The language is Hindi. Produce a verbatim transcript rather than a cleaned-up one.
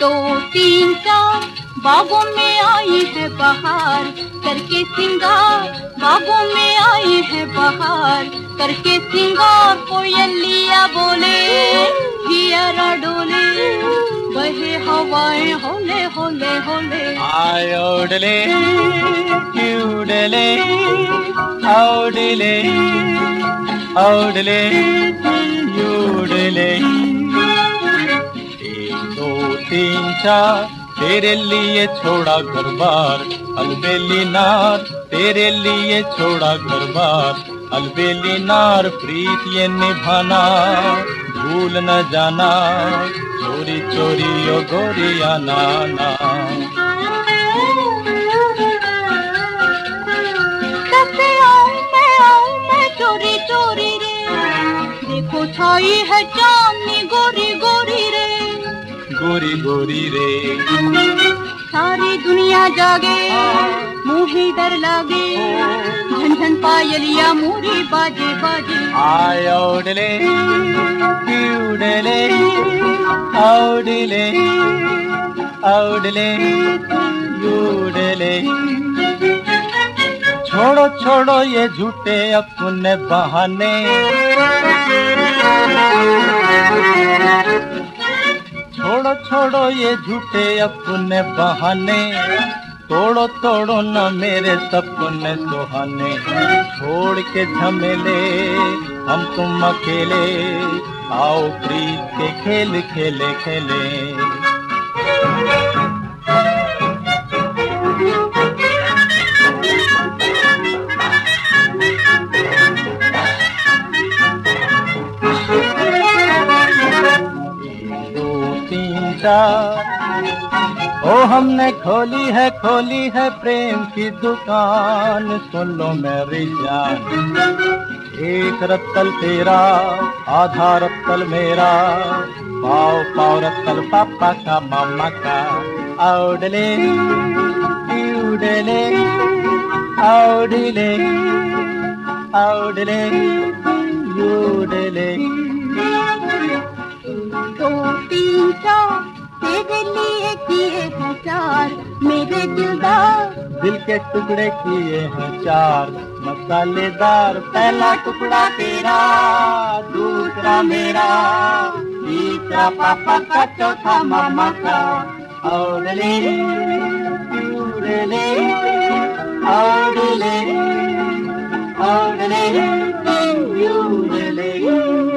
दो तीन चार बागों में आई है बहार, करके सिंगार बागों में आई है बहार, करके सिंगार कोयलिया बोले हियरा डोले, बहे हवाएं होले होले होले। आय ओडले क्यूडले ओडले ओडले क्यूडले। एक दो तीन चार तेरे लिए छोड़ा घर बार, अलबेली नार तेरे लिए छोड़ा घर बार, अलबेली नार प्रीत ये निभाना भूल न जाना, चोरी चोरी ओ गोरिया नाना। कैसे आऊं मैं आऊं मैं चोरी चोरी रे, देखो छाई है चांदनी गोरी गोरी रे, गोरी गोरी रे। सारी दुनिया जागे मुझे डर लागे, झन झन पायलिया मोरी बाजे बाजे। आय ओडले क्यूडले ओडले ओडले क्यूडले। छोड़ो छोड़ो ये झूठे अपने बहाने, छोड़ो छोड़ो ये झूठे अपने बहाने, तोड़ो तोड़ो न मेरे सपने सुहाने। छोड़ के झमेले हम तुम अकेले, आओ प्रीत के खेल खेले खेले। ओ हमने खोली है खोली है प्रेम की दुकान, सुन लो मेरी जान। एक रत्तल तेरा आधा रत्तल मेरा, पाव पाव रत्तल पापा का मामा का। औडले उडले औडले औडले उडले। दो तीन चार तेरे लिए किए हैं चार मेरे दिलदार, दिल के टुकड़े किए हैं चार मसालेदार। पहला टुकड़ा तेरा दूसरा मेरा, तीसरा पापा का चौथा मामा का। औडले उडले औडले औडले उडले।